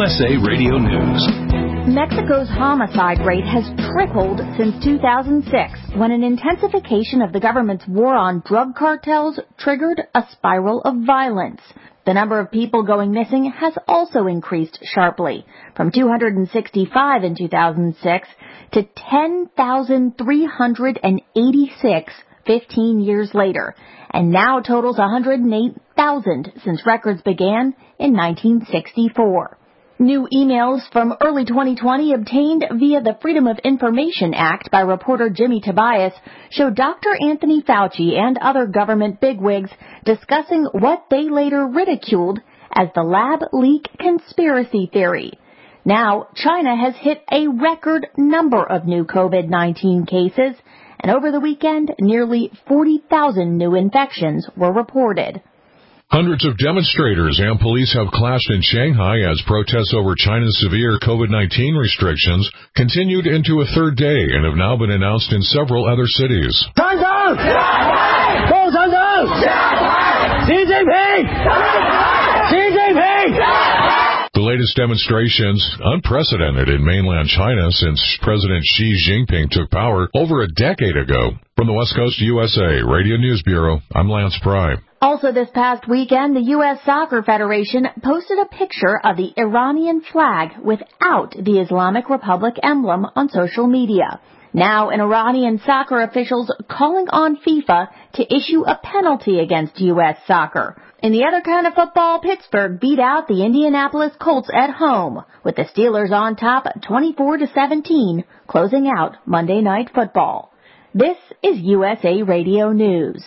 USA Radio News. Mexico's homicide rate has tripled since 2006, when an intensification of the government's war on drug cartels triggered a spiral of violence. The number of people going missing has also increased sharply, from 265 in 2006 to 10,386 15 years later, and now totals 108,000 since records began in 1964. New emails from early 2020 obtained via the Freedom of Information Act by reporter Jimmy Tobias show Dr. Anthony Fauci and other government bigwigs discussing what they later ridiculed as the lab leak conspiracy theory. Now, China has hit a record number of new COVID-19 cases, and over the weekend, nearly 40,000 new infections were reported. Hundreds of demonstrators and police have clashed in Shanghai as protests over China's severe COVID-19 restrictions continued into a third day and have now been announced in several other cities. The latest demonstrations, unprecedented in mainland China since President Xi Jinping took power over a decade ago. From the West Coast USA Radio News Bureau, I'm Lance Pry. Also this past weekend, the U.S. Soccer Federation posted a picture of the Iranian flag without the Islamic Republic emblem on social media. Now, an Iranian soccer officials calling on FIFA to issue a penalty against U.S. soccer. In the other kind of football, Pittsburgh beat out the Indianapolis Colts at home, with the Steelers on top 24-17, closing out Monday Night Football. This is USA Radio News.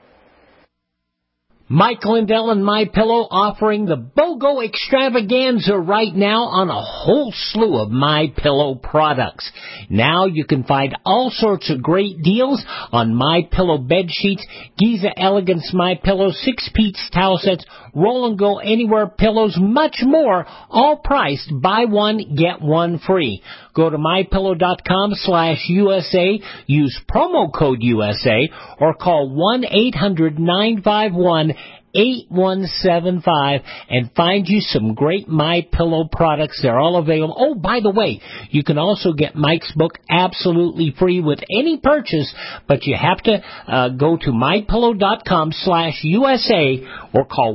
Mike Lindell and MyPillow offering the BOGO extravaganza right now on a whole slew of MyPillow products. Now you can find all sorts of great deals on MyPillow bed sheets, Giza Elegance MyPillow, 6-piece towel sets, Roll and Go Anywhere pillows, much more, all priced buy one, get one free. Go to MyPillow.com/USA, use promo code USA, or call 1-800-951-8175 and find you some great MyPillow products. They're all available. Oh, by the way, you can also get Mike's book absolutely free with any purchase, but you have to go to MyPillow.com/USA or call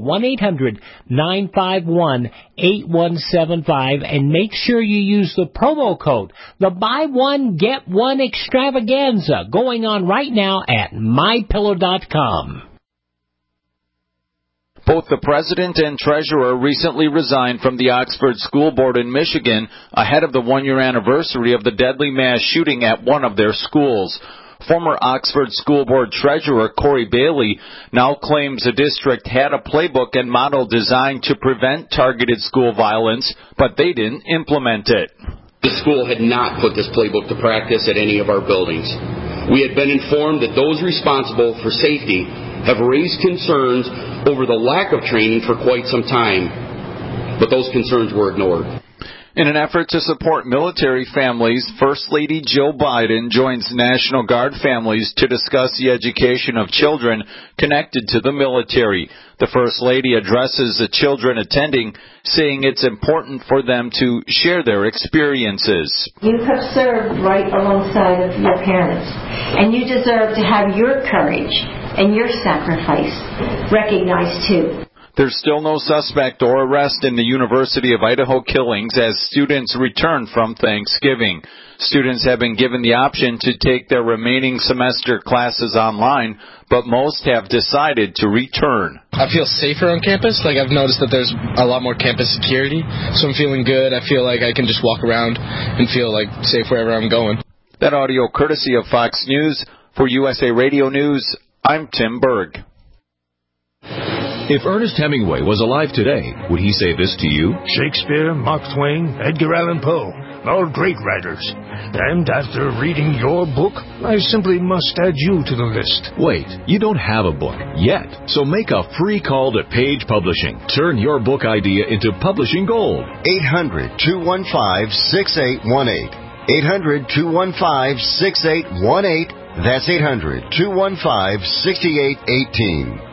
1-800-951-8175 and make sure you use the promo code, the buy one, get one extravaganza, going on right now at MyPillow.com. Both the president and treasurer recently resigned from the Oxford School Board in Michigan ahead of the one-year anniversary of the deadly mass shooting at one of their schools. Former Oxford School Board treasurer Corey Bailey now claims the district had a playbook and model designed to prevent targeted school violence, but they didn't implement it. The school had not put this playbook to practice at any of our buildings. We had been informed that those responsible for safety have raised concerns over the lack of training for quite some time, but those concerns were ignored. In an effort to support military families, First Lady Jill Biden joins National Guard families to discuss the education of children connected to the military. The First Lady addresses the children attending, saying it's important for them to share their experiences. You have served right alongside of your parents, and you deserve to have your courage and your sacrifice recognized too. There's still no suspect or arrest in the University of Idaho killings as students return from Thanksgiving. Students have been given the option to take their remaining semester classes online, but most have decided to return. I feel safer on campus. I've noticed that there's a lot more campus security, so I'm feeling good. I feel like I can just walk around and feel safe wherever I'm going. That audio courtesy of Fox News. For USA Radio News, I'm Tim Berg. If Ernest Hemingway was alive today, would he say this to you? Shakespeare, Mark Twain, Edgar Allan Poe, all great writers. And after reading your book, I simply must add you to the list. Wait, you don't have a book yet, so make a free call to Page Publishing. Turn your book idea into publishing gold. 800-215-6818. 800-215-6818. That's 800-215-6818.